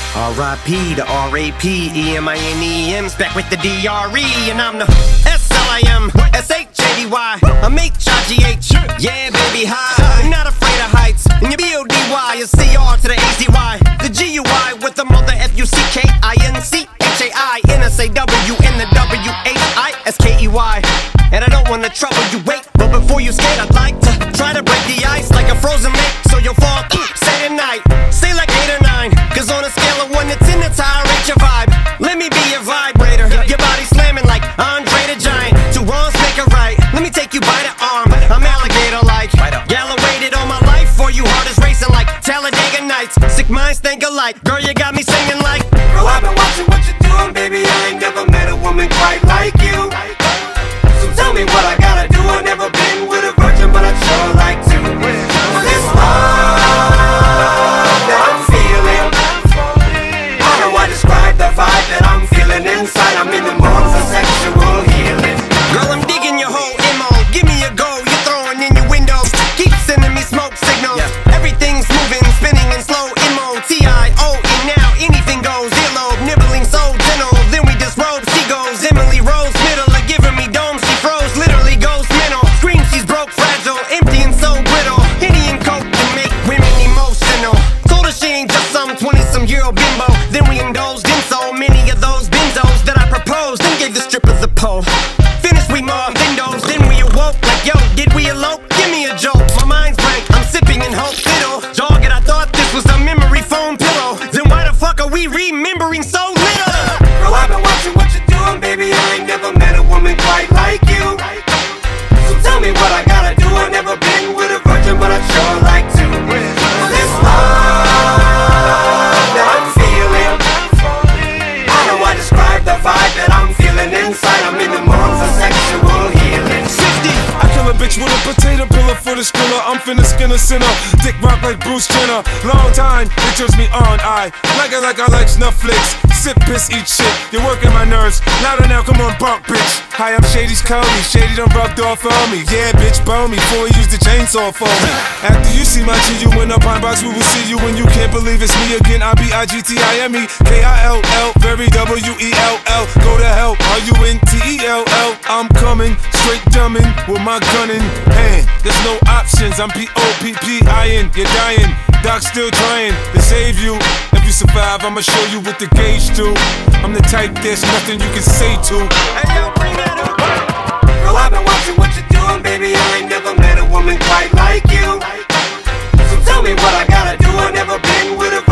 R.I.P. to R.A.P.E.M.I.N.E.M's back with the D.R.E. And I'm the S.L.I.M. S.H.A.D.Y. I'm H.I.G.H. Yeah, baby, hi. I'm not afraid of heights. And your B.O.D.Y. is C.R. to the A.C.Y. The G.U.I. with the mother F.U.C.K.I.N.C.H.A.I.N.S.A.W. and the W.H.I.S.K.E.Y. And I don't wanna trouble you, wait, but before you skate, I'd like to try to break the ice like a frozen lake, so you'll fall, say tonight. Say like 8 or 9, cause on a scale of 1 to 10, that's how I rate your vibe. Let me be your vibrator, your body slamming like Andre the Giant. 2 wrongs make a right, let me take you by the arm. I'm alligator-like, Gala waited all my life for you, heart is racing like Talladega Nights. Sick minds think alike, girl, you got me singing like, girl, I've been watching what you're doing, baby, I ain't never met a woman quite like you. So tell me what I gotta do, I've never been with a virgin, but I'd sure like to. This love that I'm feeling, how do I describe the vibe that I'm feeling inside? I'm in the mood for sexual healing. Girl, I'm digging your whole MO, give me a go, you're throwing in your windows. Keep sending me smoke signals, everything's moving, spinning in slow M-O-T-I-O. And now anything goes, earlobe, nibbling so gentle. Then we disrobe, she goes, Emily Rose, middle of giving me dome, she froze, literally goes mental. Scream, she's broke, fragile, empty and so brittle. Henny and coke can make women emotional. Told her she ain't just some 20-some-year-old bimbo. Then we indulged in so many of those benzos that I proposed, then gave the strippers a pole. Finished, we mobbed windows, then we awoke like, yo, did we elope? Give me a joke, my mind's blank, I'm sipping in hope, fiddle. Jog it, I thought this was a memory foam pillow. Then why the fuck are we remembering so little? Girl, I've been watching what you're doing, baby, I ain't never met a woman quite like you. So tell me what I gotta do, I've never been with a virgin, but I'd sure like to. This love that I'm feeling, how do I describe the vibe that I'm feeling inside? I'm in the mood for sexual healing. 60, I kill a bitch with a potato pillar for the skriller. I'm finna skin a sinner, dick rock like Bruce Jenner. Long time, it turns me on, I like it like I like Netflix. Sip, piss, eat shit, you're working my nerves. Louder now, come on, bump, bitch. Hi, I'm Shady's Cody, Shady done rubbed off on me. Yeah, bitch, bone me, before he used the chainsaw for me. After you see my G, you in a pine box, we will see you when you can't believe it's me again. I-B-I-G-T-I-M-E, K-I-L-L, very W-E-L-L. Go to hell, R-U-N-T-E-L-L. I'm coming, straight dumbing, with my gun in hand. There's no options, I'm P-O-P-P-I-N, you're dying. Doc's still trying to save you. If you survive, I'ma show you what the gauge do. I'm the type there's nothing you can say to. Hey, yo, bring that up. Girl, I've been watching what you're doing, baby, I ain't never met a woman quite like you. So tell me what I gotta do, I've never been with a